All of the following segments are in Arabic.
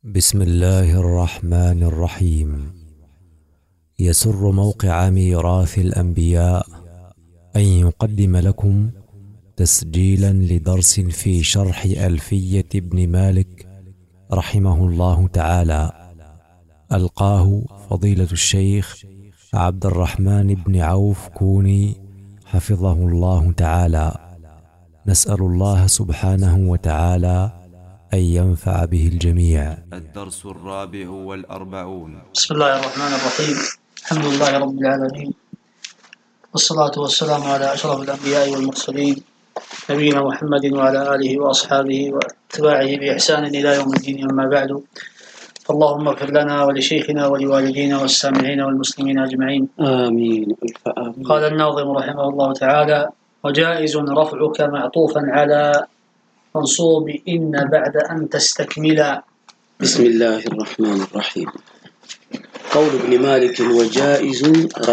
بسم الله الرحمن الرحيم. يسر موقع ميراث الأنبياء أن يقدم لكم تسجيلا لدرس في شرح ألفية ابن مالك رحمه الله تعالى، ألقاه فضيلة الشيخ عبد الرحمن بن عوف كوني حفظه الله تعالى. نسأل الله سبحانه وتعالى أن ينفع به الجميع. الدرس 44. بسم الله الرحمن الرحيم. الحمد لله رب العالمين، والصلاة والسلام على أشرف الأنبياء والمرسلين نبينا محمد وعلى آله وأصحابه واتباعه بإحسان إلى يوم الدين. أما بعد، فاللهم اغفر لنا ولشيخنا ولوالدينا والسامعين والمسلمين أجمعين، آمين. قال الناظم رحمه الله تعالى: وجائز رفعك معطوفا على منصوب إن بعد أن تستكملا. بسم الله الرحمن الرحيم. قول ابن مالك: وجائز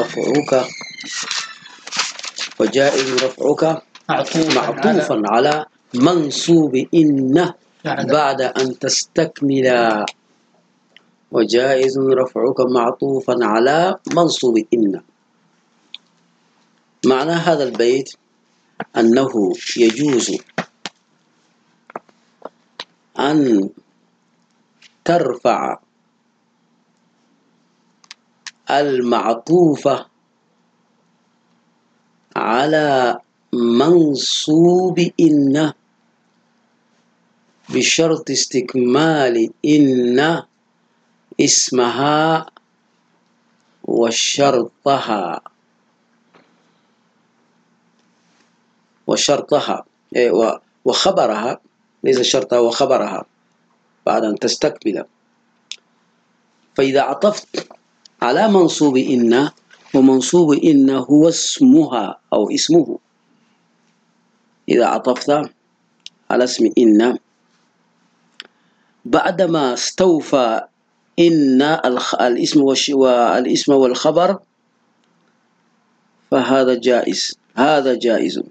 رفعك معطوفا على منصوب إن بعد أن تستكملا. وجائز رفعك معطوفا على منصوب إن. معنى هذا البيت أنه يجوز أن ترفع المعطوفة على منصوب إن بشرط استكمال إن اسمها وشرطها وخبرها، ليس شرطها وخبرها، بعد أن تستكمل. فإذا عطفت على منصوب إن، ومنصوب إن هو اسمها أو اسمه، إذا عطفت على اسم إن بعدما استوفى إن الاسم والخبر، فهذا جائز. هذا جائز.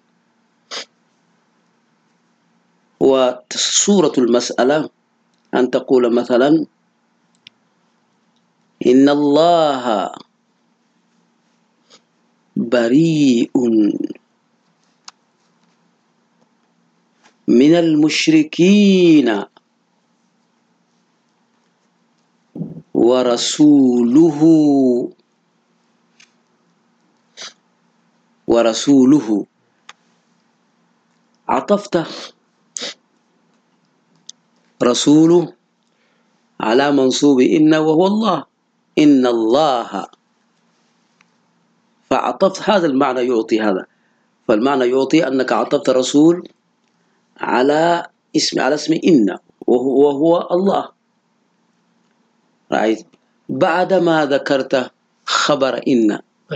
وصورة المسألة أن تقول مثلا: إن الله بريء من المشركين ورسوله. عطفت رسوله على منصوب إن وهو الله، إن الله، فعطفت. هذا المعنى يعطي هذا، فالمعنى يعطي أنك عطفت رسول على اسم إن وهو الله، رأيت. بعدما ذكرت خبر إن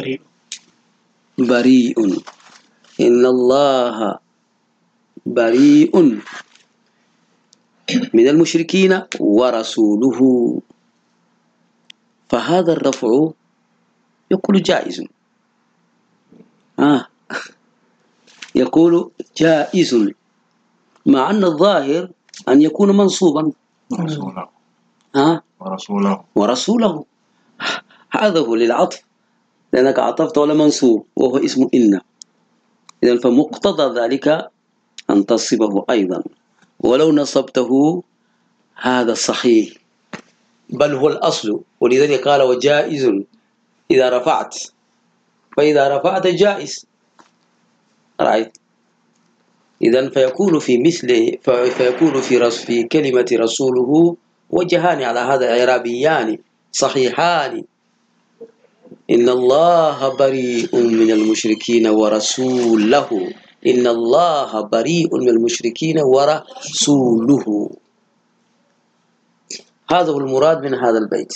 بريء، إن الله بريء من المشركين ورسوله، فهذا الرفع يقول جائز. يقول جائز، مع أن الظاهر أن يكون منصوبا ورسوله. هذا هو للعطف، لأنك عطفت على منصوب وهو اسم إن، إذن فمقتضى ذلك أن تصبه أيضا، ولو نصبته هذا صحيح، بل هو الأصل. ولذلك قال: وجائز إذا رفعت، فإذا رفعت جائز، رأيت. إذن فيكون في مثله، فيكون في كلمة رسوله وجهان على هذا، إعرابيان صحيحان: إن الله بريء من المشركين ورسوله. إن الله بريء من المشركين ورسوله. هذا هو المراد من هذا البيت.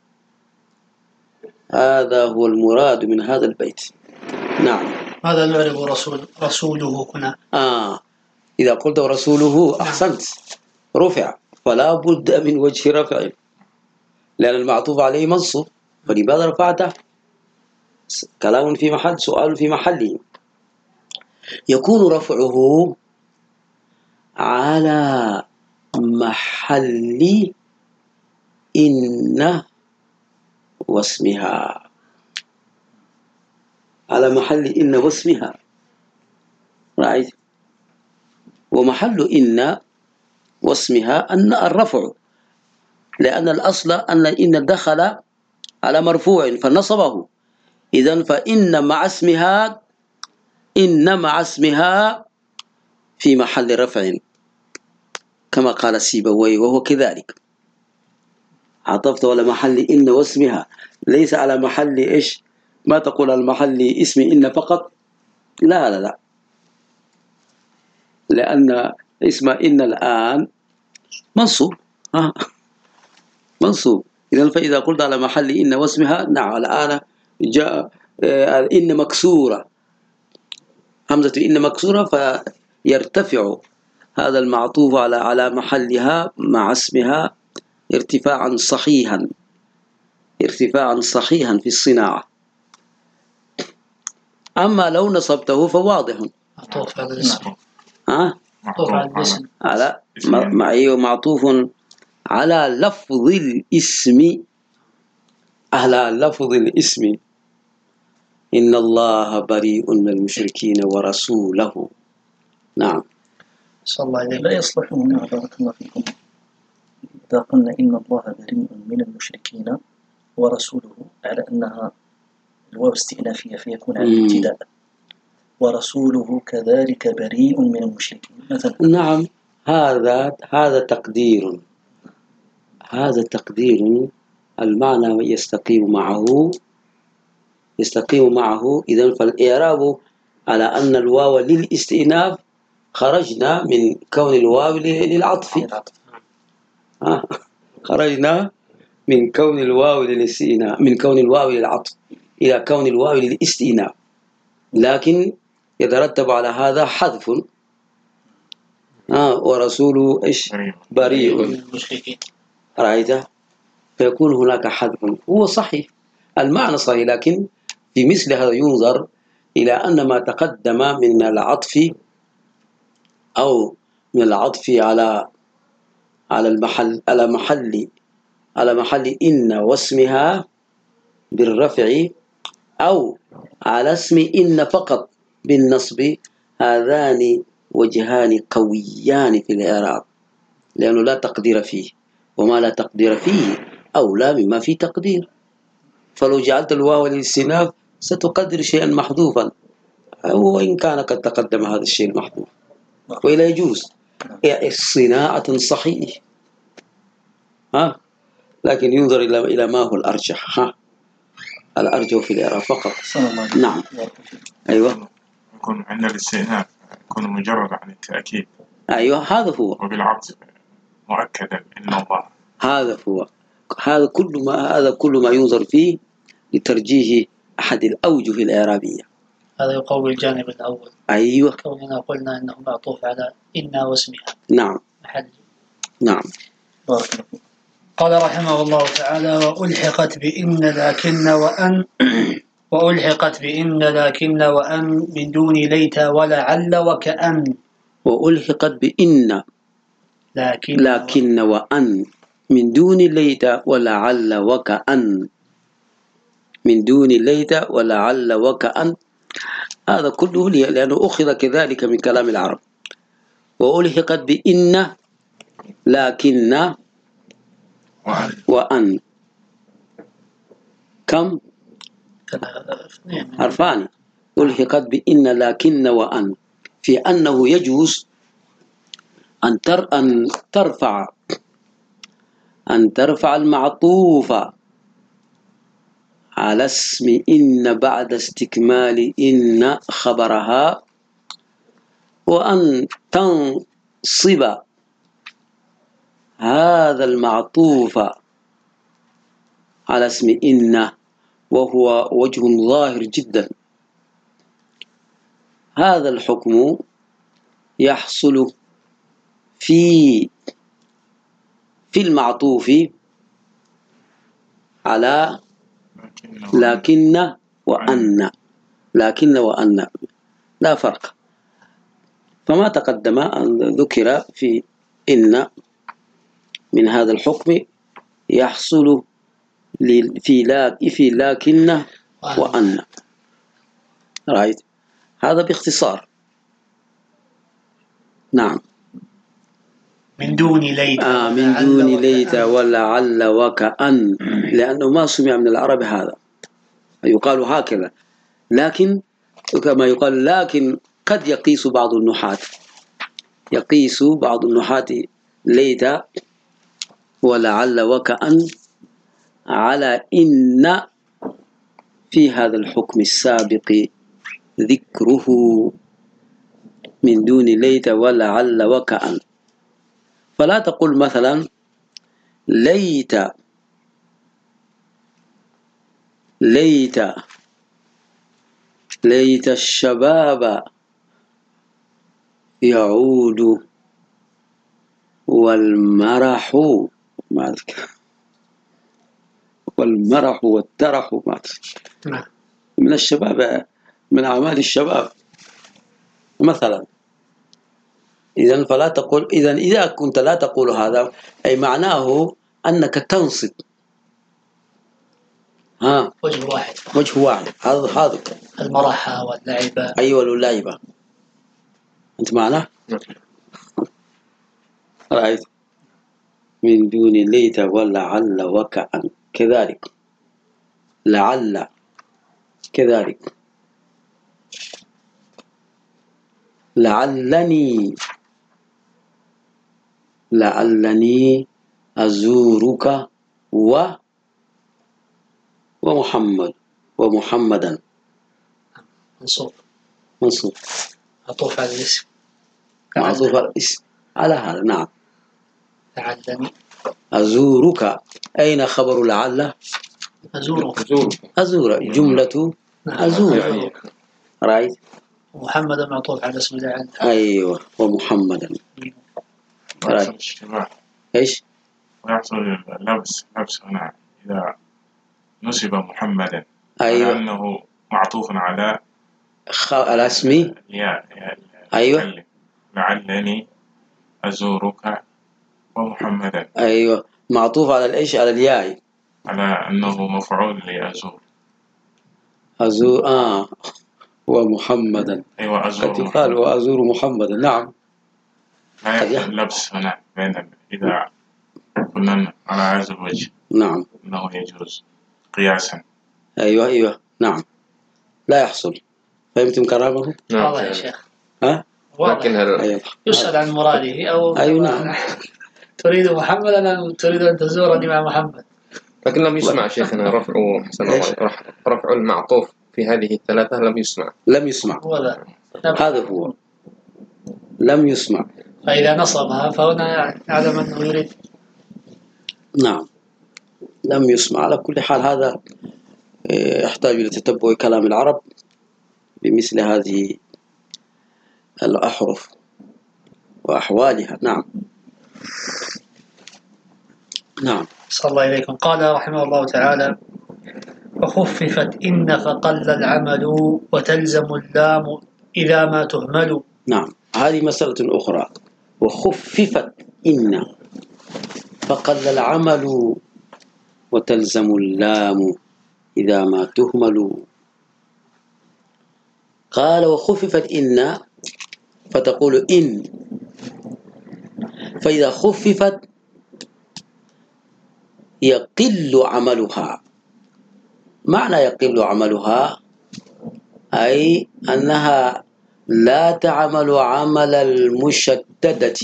هذا هو المراد من هذا البيت. نعم. هذا نعرف رسوله هنا. إذا قلت رسوله أحسنت، رفع، فلا بد من وجه رفع، لأن المعطوف عليه منصوب، فلماذا رفعته؟ كلام في محل، سؤال في محله. يكون رفعه على محل إن واسمها، على محل إن واسمها، رأيت؟ ومحل إن واسمها أن الرفع، لأن الأصل أن إن دخل على مرفوع فنصبه، إذن فإن مع اسمها، إن مع اسمها في محل رفع كما قال السيبوي، وهو كذلك. عطفت على محل إن واسمها، ليس على محل إيش؟ ما تقول على محل اسم إن فقط، لا لا لا، لأن اسم إن الآن منصوب، منصوب. إذن فإذا قلت على محل إن واسمها، نعم الآن جاء إن مكسورة، همزة إن مكسورة، فيرتفع هذا المعطوف على محلها مع اسمها ارتفاعا صحيحا، ارتفاعا صحيحا في الصناعة. أما لو نصبته فواضح، معطوف على الاسم، معطوف على الاسم، على معطوف على لفظ الاسم، على لفظ الاسم، إن الله بريء من المشركين ورسوله. نعم. صلى الله عليه لا يصلح هنا، بارك الله فيكم، إذا قلنا إن الله بريء من المشركين ورسوله على أنها الواو استئنافية فيكون على الابتداء، ورسوله كذلك بريء من المشركين مثلا. نعم، هذا تقدير، هذا تقدير، المعنى يستقيم معه. إذن فالإعراب على أن الواو للاستئناف، خرجنا من كون الواو للعطف، خرجنا من كون الواو للاستئناف، من كون الواو للعطف إلى كون الواو للاستئناف، لكن يترتب على هذا حذف. ورسوله إيش؟ بريء من المشركين، رأيته؟ فيكون هناك حذف، هو صحيح، المعنى صحيح، لكن في مثل هذا ينظر إلى أن ما تقدم من العطف، أو من العطف على المحل، على محل إن واسمها بالرفع، أو على اسم إن فقط بالنصب، هذان وجهان قويان في الإعراب، لأنه لا تقدير فيه، وما لا تقدير فيه أولى مما فيه تقدير. فلو جعلت الواو للاستئناف ستقدر شيئا محذوفا، وإن كان قد تقدم هذا الشيء المحذوف، وإلا يجوز صناعة صحيح، لكن ينظر إلى ما هو الأرجح، الأرجح في الإعراب فقط. نعم. أيوة، يكون عند الاستئناف يكون مجرد عن التأكيد. أيوة، هذا هو. وبالعطف مؤكدا إن الله. هذا هو، هذا كل ما ينظر فيه لترجيح أحد الأوجه الإعرابية. هذا يقوي الجانب الأول. أيوة، كوننا قلنا أنه معطوف على إن واسمها. نعم. محل. نعم. قال رحمه الله تعالى: وألحقت بإن لكن وأن وألحقت بإن لكن وأن من دون ليت ولعل وكأن. وألحقت بإن لكن وأن من دون ليت ولعل وكأن، من دون ليت ولعل وكأن، هذا كله لأنه أخذ كذلك من كلام العرب. وألحقت بإن لكن وأن، كم؟ حرفان. ألحقت بإن لكن وأن، في أنه يجوز أن ترفع المعطوف على اسم إن بعد استكمال إن خبرها، وأن تنصب هذا المعطوف على اسم إن، وهو وجه ظاهر جدا. هذا الحكم يحصل في المعطوف على لكن وأن، لا فرق. فما تقدم أن ذكر في إن من هذا الحكم يحصل في لكن وأن. رأيت هذا باختصار. نعم. من دون ليت من دون ليت ولعل وكأن، لأنه ما سمع من العرب هذا، يقال هكذا. لكن كما يقال، لكن قد يقيس بعض النحاة ليت ولعل وكأن على إن في هذا الحكم السابق ذكره من دون ليت ولعل وكأن. فلا تقول مثلا ليت الشباب يعود والمرح والترح من الشباب، من أعمال الشباب مثلا. إذن فلا تقول، إذا كنت لا تقول هذا، أي معناه أنك تنصب وجه واحد. هذا المرحة واللعبة. أيوة، اللعبة. أنت معنا؟ رأيت من دون ليت ولعل وكأن كذلك، لعل كذلك، لعلني أزورك ومحمدا. منصوب معطوف على الاسم، معطوف على الاسم على هذا. نعم. لعلني أزورك، أين خبر لعل؟ أزور جملة أزور. رأيت. محمدا معطوف على اسم لعل. أيوة، ومحمدا. ويحصل اشتباه. إيش؟ ويحصل لبس هنا إذا نسب محمدا. أيوة. لأنه معطوف على اسمي. أيوة. لعلني أزورك ومحمدا. أيوة، معطوف على الإيش؟ على الياء، على أنه مفعول أزور. ومحمدا. أيوة، أزور. قد يقال وأزور محمدا. نعم. لا يحصل لبس هنا بين إذا كنا على هذا الوجه. نعم. أنه يجوز قياسا. أيوة. نعم، لا يحصل. فهمتم كلامه؟ واضح يا شيخ. لكن أيوة. يسأل عن مراده أو أيوة. نعم. تريد محمدا أم تريد أن تزورني مع محمد؟ لكن لم يسمع شيخنا رفع المعطوف في هذه الثلاثة لم يسمع. هذا هو لم يسمع. فإذا نصبها فهنا نعلم أنه يريد. نعم، لم يسمع. على كل حال هذا يحتاج إلى تتبع كلام العرب بمثل هذه الأحرف وأحوالها. نعم. صلى الله إليكم. قال رحمه الله تعالى: وخففت إن فقل العمل وتلزم اللام إذا ما تهمل. نعم، هذه مسألة أخرى. وخففت إن فقل العمل وتلزم اللام إذا ما تهمل. قال وخففت إن فتقول إن، فإذا خففت يقل عملها. معنى يقل عملها أي أنها لا تعمل عمل المشددة.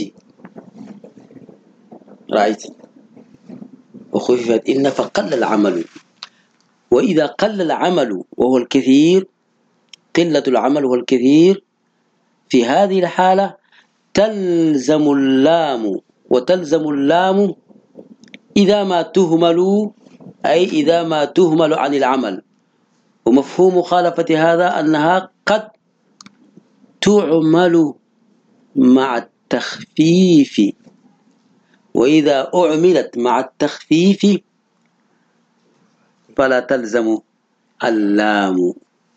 رأيت؟ وخففت إن فقل العمل. وإذا قل العمل وهو الكثير، قلة العمل وهو الكثير، في هذه الحالة تلزم اللام، وتلزم اللام إذا ما تهمل، أي إذا ما تهمل عن العمل. ومفهوم مخالفة هذا أنها قد تعمل مع التخفيف، وإذا أعملت مع التخفيف فلا تلزم اللام،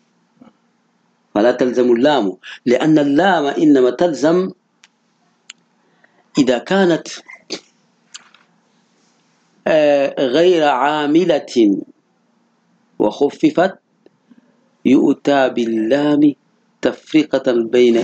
لأن اللام إنما تلزم إذا كانت غير عاملة وخففت يؤتى باللام تفرقة بين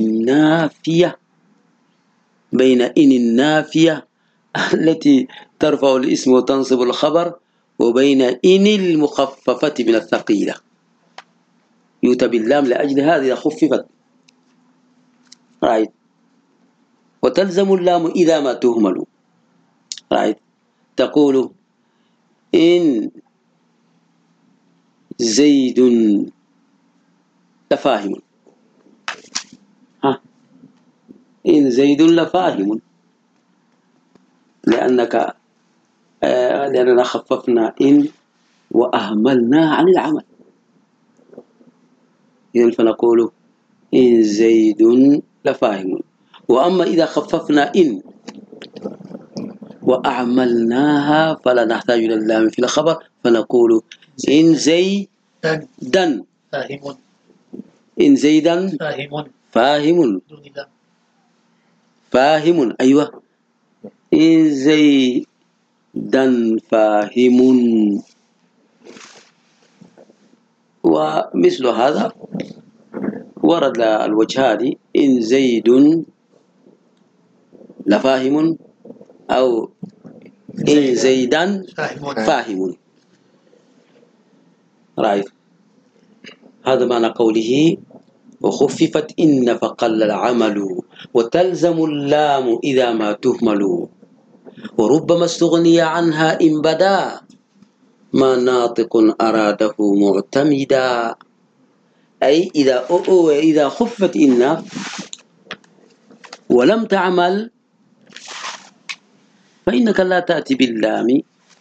إن النافية التي ترفع الاسم وتنصب الخبر وبين إن المخففة من الثقيلة. يؤتى باللام لأجل هذه خففت. right. وتلزم اللام إذا ما تهمل. right. تقول إن زيد لفاهم. إن زيد لفاهم لأننا خففنا إن وأهملنا عن العمل. إذن فنقول إن زيد لفاهم. وأما إذا خففنا إن وأعملناها فلا نحتاج إلى اللام في الخبر فنقول إن زيدا فاهم. إن زيدا فاهم. فاهم. أيوة. إن زيدا فاهم. ومثل هذا ورد الوجهان إن زيد لفاهم أو إن زيدا فاهم. رأيت هذا معنى قوله وخففت إن فقل العمل وتلزم اللام إذا ما تهمل وربما استغني عنها إن بدا ما ناطق أراده معتمدا. أي إذا خفت إن ولم تعمل فإنك لا تأتي باللام.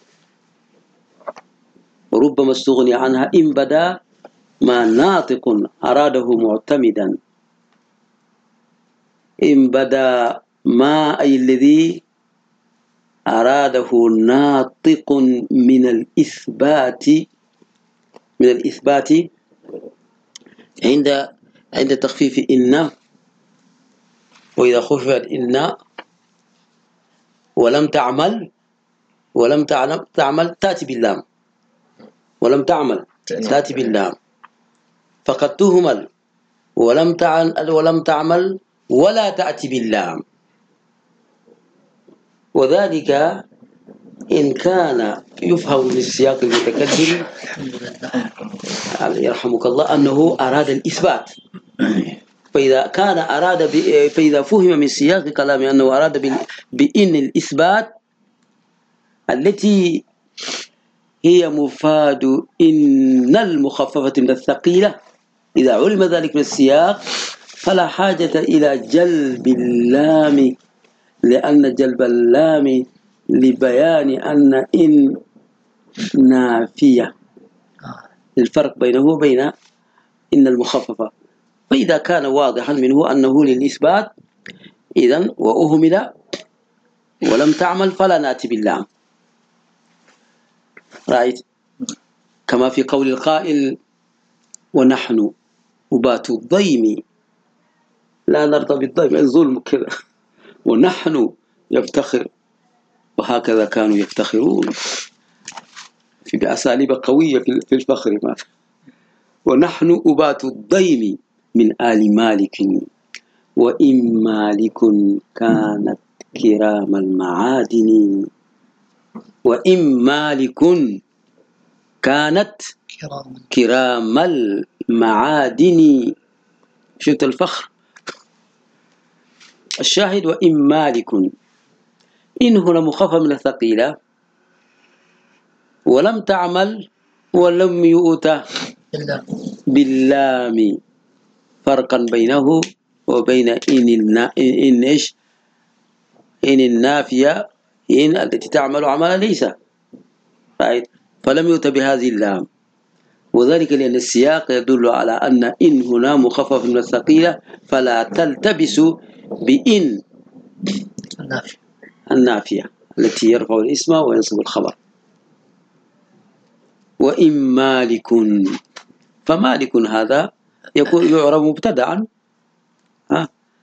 وربما استغني عنها إن بدا ما ناطق أراده معتمدا. إن بدا ما أي الذي أراده ناطق من الإثبات عند تخفيف إن. وإذا خففت إن ولم تعمل تأتي باللام. ولم تعمل تأتي باللام. فقد تهمل ولم تعمل ولا تأتي باللام. وذلك إن كان يفهم من السياق المتكلم يرحمك الله أنه أراد الإثبات. فإذا فهم من سياق كلامه أنه أراد بإن الإثبات التي هي مفاد إن المخففة من الثقيلة، إذا علم ذلك من السياق فلا حاجة إلى جلب اللام، لأن جلب اللام لبيان أن إن نافية، الفرق بينه وبين إن المخففة. فإذا كان واضحا منه أنه للإثبات إذن وأهمل ولم تعمل فلا نأتي باللام. رأيت كما في قول القائل ونحن أبات الضيم لا نرضى بالضيم، الظلم كذا، ونحن يفتخر، وهكذا كانوا يفتخرون في بأساليب قوية في الفخر. ونحن أبات الضيم من آل مالك وإن مالك كانت كرام المعادن. وإن مالك كانت كرام المعادن. شفت الفخر؟ الشاهد وإن مالك، إن هنا مخفف من الثقيلة ولم تعمل ولم يؤتى باللام، فرقا بينه وبين إن النافية، إن التي تعمل عمل ليس، فلم يؤتى بهذه اللام. وذلك لأن السياق يدل على أن إن هنا مخفف من الثقيلة، فلا تلتبس بإن النافية التي يرفع الاسم وينصب الخبر. وإن مالك، فمالك هذا يكون يعرب مبتدعا،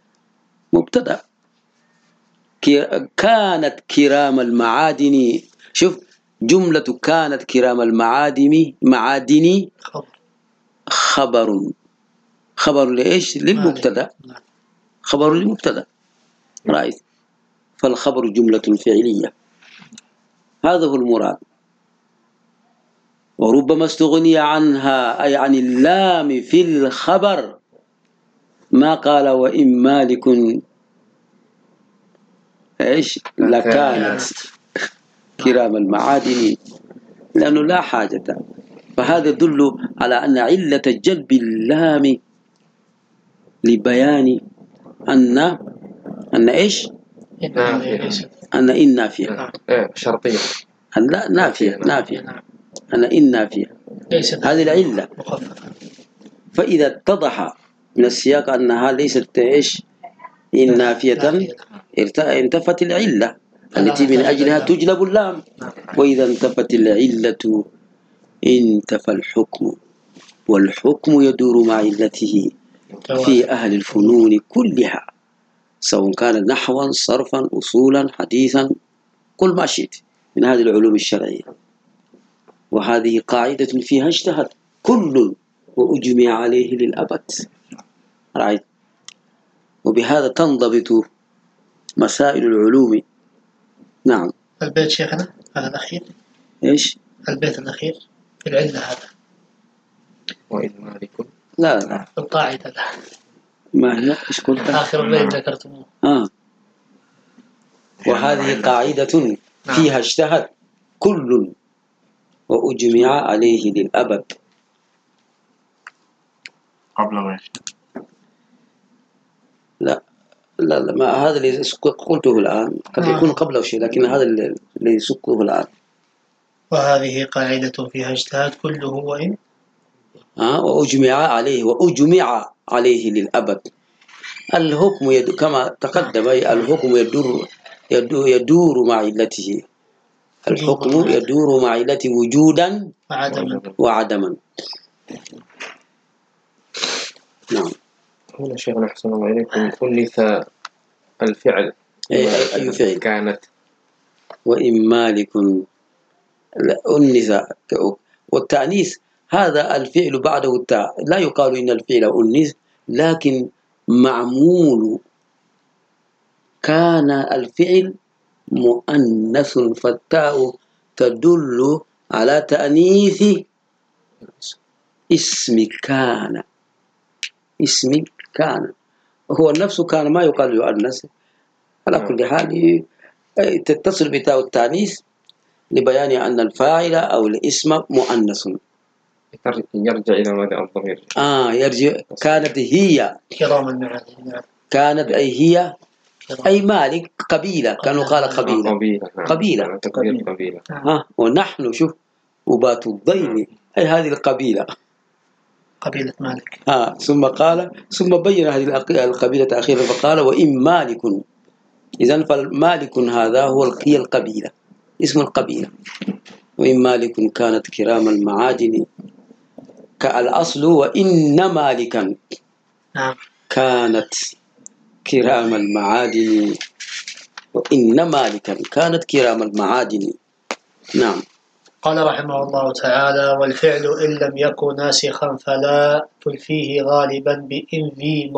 مبتدأ. كانت كرام المعادن شوف جملة كانت كرام معادن خبر لإيش؟ للمبتدا. خبر للمبتدا، رأيت؟ فالخبر جملة فعلية، هذا هو المراد. وربما استغني عنها أي عن اللام في الخبر ما قال وإن مالك إيش لكانت كرام المعادن، لأنه لا حاجة. فهذا يدل على أن علة جلب اللام لبيان أن إيش؟ أن إن نافية. شرطية. لا نافية. أن إن نافية، هذه العلة. فإذا اتضح من السياق أنها ليست إيش؟ إن نافية انتفت العلة التي من أجلها تجلب اللام. وإذا انتفت العلة انتفى الحكم، والحكم يدور مع علته في أهل الفنون كلها، سواء كان نحوا صرفا أصولا حديثا، قل ما شئت من هذه العلوم الشرعية. وهذه قاعدة فيها اجتهد كل وأجمع عليه للأبد، رأيت؟ وبهذا تنضبط مسائل العلوم. نعم. البيت شيخنا هذا الأخير إيش؟ البيت الأخير في العلة هذا وإن مالك لا القاعدة ما هي؟ إيش قلت؟ آخر بيت ذكرتموه. وهذه قاعدة فيها اجتهد كل وأجمع عليه للأبد. قبل وإيش؟ لا ما هذا اللي قلته الآن قد يكون قبله شيء، لكن هذا اللي سقته الآن. وهذه قاعدة فيها اجتهاد كله وإن وأجمع عليه للأبد. الحكم كما تقدم الحكم يدور مع علته. الحكم يدور مع علته وجودا وعدما. نعم. هنا شيخنا أحسن الله إليكم أنث الفعل. أي فعل؟ كانت وإن مالك أنث. والتأنيث هذا الفعل بعده التاء، لا يقال إن الفعل أنث، لكن معمول كان الفعل مؤنث، فالتاء تدل على تأنيث اسم كان. هو النفس كان ما يقال يؤنث. على كل حال تتصل بتاء التأنيث لبيان أن الفاعل أو الاسم مؤنث. يرجع إلى ماذا الضمير؟ يرجع. كانت هي كرام المعادن. كانت هي أي مالك قبيلة، كانوا قال قبيلة. ونحن شوف وبات الضيم أي هذه القبيلة، قبيلة مالك. ثم بين هذه القبيلة أخيرا فقال وإن مالك. إذن فالمالك هذا هي القبيلة، اسم القبيلة. وإن مالك كانت كرام المعادن كالأصل وإن مالكا كانت كرام المعادن. وإن مالكا كانت كرام المعادن. نعم. قال رحمه الله تعالى والفعل إن لم يكن ناسخا فلا تلفيه غالبا بإن ذي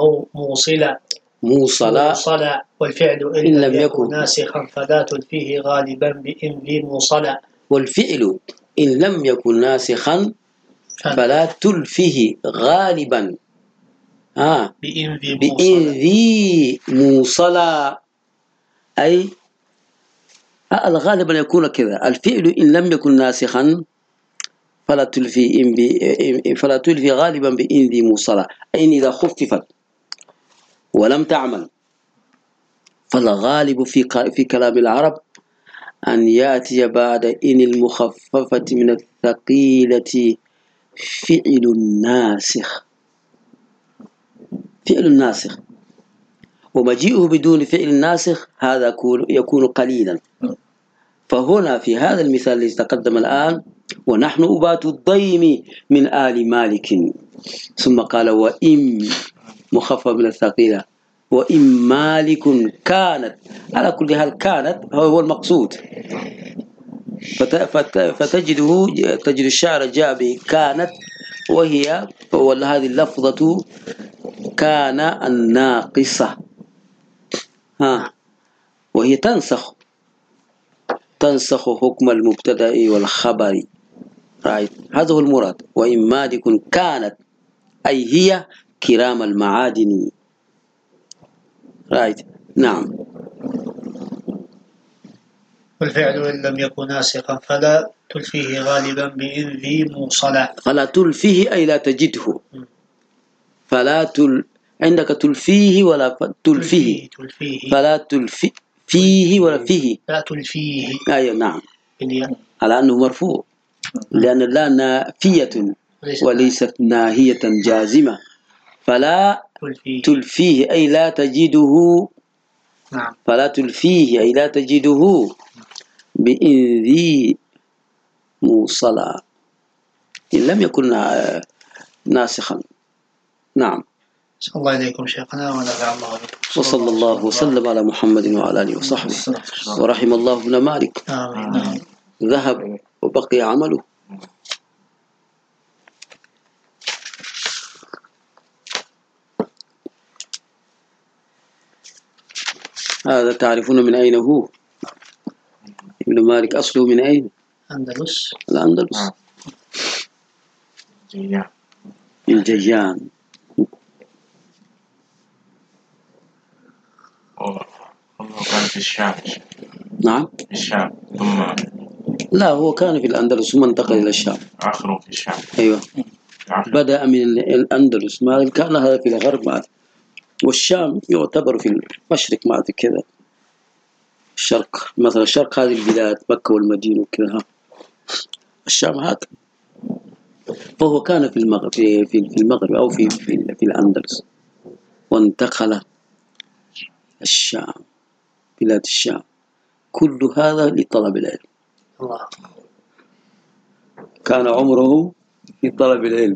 موصلا. والفعل إن لم يكن ناسخا فلا تلفيه غالبا بإن ذي موصلا. والفعل إن لم يكن ناسخا فلا تلفيه غالبا بإن ذي موصلا. أي الغالب أن يكون كذا. الفعل إن لم يكن ناسخا فلا تلفي غالبا بإن ذي موصلا، أي إذا خففت ولم تعمل. فالغالب في كلام العرب أن يأتي بعد إن المخففة من الثقيلة فعل الناسخ. ومجيئه بدون فعل ناسخ هذا يكون قليلا. فهنا في هذا المثال الذي تقدم الآن ونحن أبات الضيم من آل مالك، ثم قال وإن مخفف من الثقيلة وإن مالك كانت. على كل حال كانت هو المقصود، تجد الشعر جاء به كانت، وهي ولا هذه اللفظة كان الناقصة، وهي تنسخ حكم المبتدأ والخبر. هذا هو المراد. وإن مادك كانت أي هي كرام المعادن. نعم. والفعل إن لم يكن ناسخا فلا تلفيه غالبا بإن ذي موصلا. فلا تلفيه أي لا تجده. عندك تلفيه ولا تلفيه؟ فلا تلفيه ولا فيه؟ لا تلفيه. أيوة نعم، على أنه مرفوع لأن لا نافية وليست ناهية جازمة. فلا تلفيه أي لا تجده. نعم. فلا تلفيه أي لا تجده بإن ذي موصلا، إن لم يكن ناسخا. نعم. صلى الله إليكم شيخنا ونفع الله بكم. وصلى الله وسلم على محمد وعلى آله وصحبه، ورحم الله ابن مالك. آمين. ذهب وبقي عمله. هذا تعرفون من أين هو؟ ابن مالك أصله من أين؟ الأندلس. الأندلس. الجيان. كان في الشام. نعم. في الشام ثم. لا، هو كان في الأندلس ثم انتقل إلى الشام. آخره في الشام. أيوة. بدأ من الأندلس، ما كان هذا في الغرب، والشام يعتبر في المشرق بعد كذا، الشرق مثلا، شرق هذه البلاد مكة والمدينة وكذا. الشام هكذا. فهو كان في المغرب أو في الأندلس، وانتقل الشام، بلاد الشام. كل هذا لطلب العلم. الله. كان عمره في طلب العلم.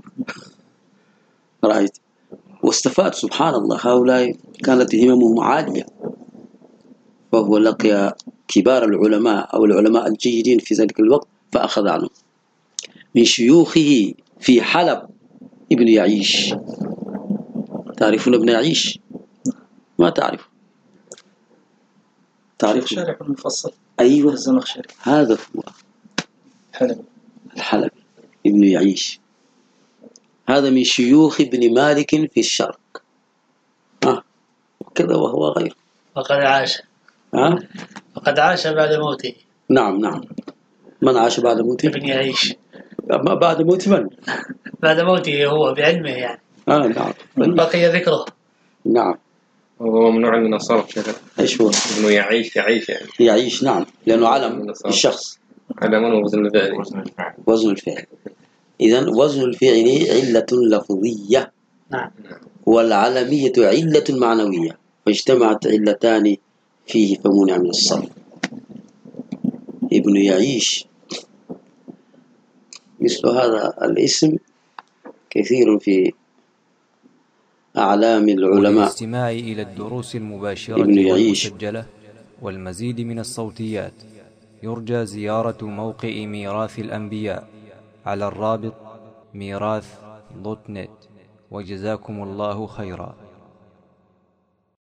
واستفاد سبحان الله. هؤلاء كانت هممهم عالية، وهو لقي كبار العلماء أو العلماء الجيدين في ذلك الوقت فأخذ عنهم. من شيوخه في حلب ابن يعيش. تعرفون ابن يعيش؟ ما تعرف؟ شارح المفصل. أيوة، الزمخشري. هذا هو الحلبي ابن يعيش. هذا من شيوخ ابن مالك في الشرق. وكذا وهو غير. وقد عاش. وقد عاش بعد موته. نعم. من عاش بعد موته؟ ابن يعيش. ما بعد موت من؟ بعد موته هو بعلمه يعني. نعم. بقي ذكره. نعم. وهو ممنوع من الصرف شكل. ايش هو؟ انه يعيش يعني. يعيش نعم، لانه علم الشخص. علم ووزن الفعل. وزن الفعل. إذن وزن الفعل علة لفظية. نعم. والعلمية علة معنوية، فاجتمعت علتان فيه فمنع من الصرف. ابن يعيش مثل هذا الاسم كثير في أعلام العلماء. للاستماع إلى الدروس المباشرة والمسجلة والمزيد من الصوتيات يرجى زيارة موقع ميراث الأنبياء على الرابط ميراث.net. وجزاكم الله خيرا.